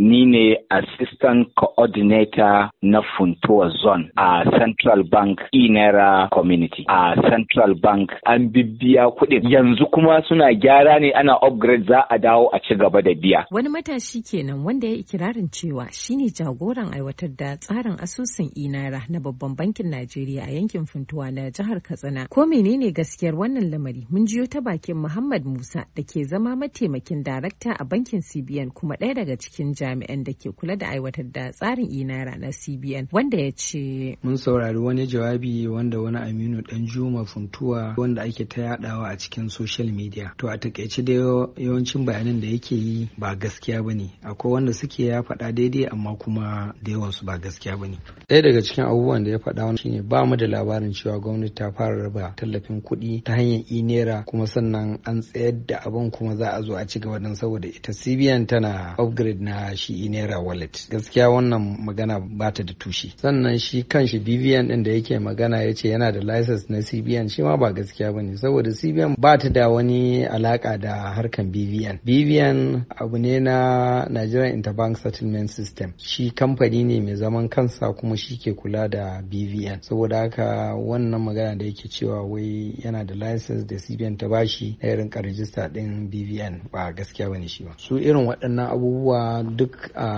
Ni ne Assistant Coordinator na Funtuwa Zone a Central Bank Naira Community. A Central Bank an bibiya kuɗin. Yanzu kuma suna gyara ne, ana upgrade, za a dawo a ci gaba da biya. Wani matashi kenan wanda ya ikirarin cewa shine jagoran aiwatar da tsarin asusun Naira na babban bankin Najeriya a yankin Funtuwa na jihar Katsina. Ko menene gaskiyar wannan lamari? Mun jiyo ta bakin Muhammad Musa da ke zama mataimakin darakta a bankin CBN kuma ɗaya daga cikin jami'an da ke kula da aiwatar da tsarin Naira na CBN, wanda ya ce mun saurari wani jawabi wanda wani Aminu Danjuma Funtuwa wanda ake ta yadawa a cikin social media. To a takaice da yawancin bayanan da yake yi ba gaskiya bane. Akwai wanda suke ya faɗa daidai amma kuma da yawansu ba gaskiya bane. Ɗaya daga cikin abubuwan da ya faɗa shine ba mu da labarin cewa gwamnati ta fara raba tallafin kuɗi ta hanyar Naira kuma sannan an tsayar da abin kuma za a zo a ci gaba don saboda ita CBN tana upgrade na shi Naira wallet. Gaskiya wannan magana ba ta da tushe. Sannan shi kanshi BVN din da yake magana ya ce yana da license na CBN, shi ma ba gaskiya bane saboda CBN ba ta da wani alaka da harkan BVN. BVN abu ne na Nigerian Interbank Settlement System. Shi kamfani ne mai zaman kansa kuma shi ke kula da BVN. Saboda haka wannan magana da yake cewa wai yana da license da CBN ta bashi na irin register din BVN ba gaskiya bane shi ba. Su irin waɗannan abubuwa duk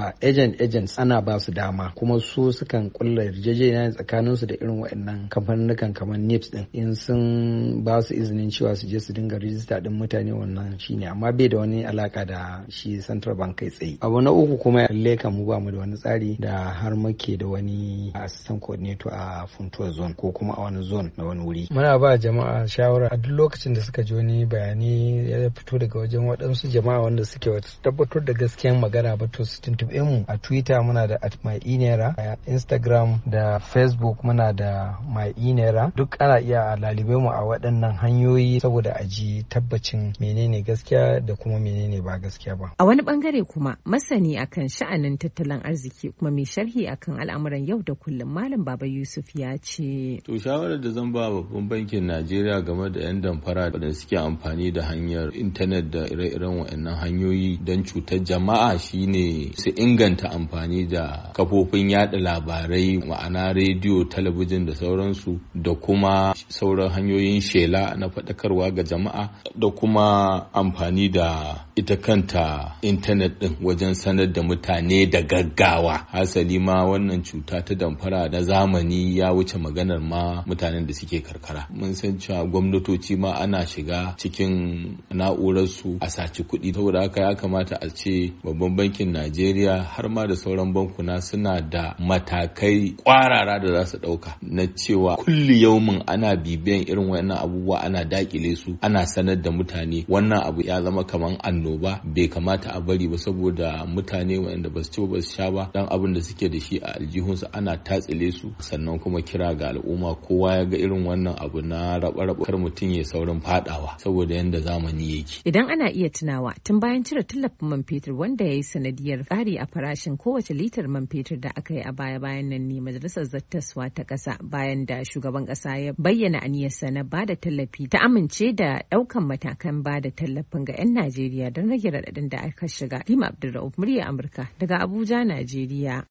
agents ana ba su dama kuma su sukan kulla yarjejeniya tsakanin su da irin waɗannan kamfanin kamar NIPS din in sun ba su izinin cewa su je su dinga register din mutane, wannan shine, amma bai da wani alaka da shi Central Bank kai tsaye. Abu na uku kuma yalle kan mu ba mu da wani tsari da har muke da wani assistant coordinator a Funtuwa zone ko kuma a wani zone na wani wuri. Muna ba jama'a shawara a duk lokacin da suka ji wani bayani ya fito daga wajen waɗansu jama'a wanda suke tabbatar da gaskiyan magana ba to su tuntube mu a Twitter muna da @myinaira, a Instagram da Facebook muna da myinaira. Duk ana iya lalibe mu a waɗannan hanyoyi saboda a ji tabbacin menene gaskiya da kuma menene ba gaskiya ba. A wani bangare kuma masani akan sha'anin tattalin arziki kuma mai sharhi akan al'amuran yau da kullum Malam Baba Yusuf ya ce to shawarar da zan ba babban bankin Najeriya game da 'yan damfara da suke amfani da hanyar intanet da ire-iren waɗannan hanyoyi don cutar jama'a shine su inganta amfani da kafofin yada labarai, ma'ana rediyo, talabijin da sauransu, da kuma sauran hanyoyin shela na faɗakarwa ga jama'a, da kuma amfani da ita kanta intanet ɗin wajen sanar da mutane da gaggawa. Hasali ma wannan cuta ta damfara na zamani ya wuce maganar ma mutanen da suke karkara. Mun san cewa gwamnatoci ma ana shiga cikin na'urarsu a saci kuɗi, saboda haka ya kamata a ce babban bankin Najeriya har ma da sauran bankuna suna da matakai kwarara da za su ɗauka na cewa kulli yaumin ana bibiyan irin wayannan abubuwa, ana dakile su, ana sanar da mutane wannan abu ya zama kaman annoba, bai kamata a bari ba saboda mutane wayanda ba su ci ba su sha ba dan abin da suke da shi a aljihunsu ana tatsile su. Sannan kuma kira ga al'umma kowa ya ga irin wannan abu na raba kar mutum ya saurin fadawa saboda yanda zamani yake. Idan ana iya tunawa tun bayan cire tallafin man fetur wanda ya yi sanadiyar ƙari a farashin kowace litar man fetur da aka yi a baya-bayan nan ne majalisar zattaswa ta ƙasa bayan da shugaban ƙasa ya bayyana aniyarsa na ba da tallafi ta amince da ɗaukan matakan ba da tallafin ga 'yan Najeriya don rage raɗaɗin da aka shiga. Lima Abdulrahman, murya Amurka daga Abuja, Najeriya.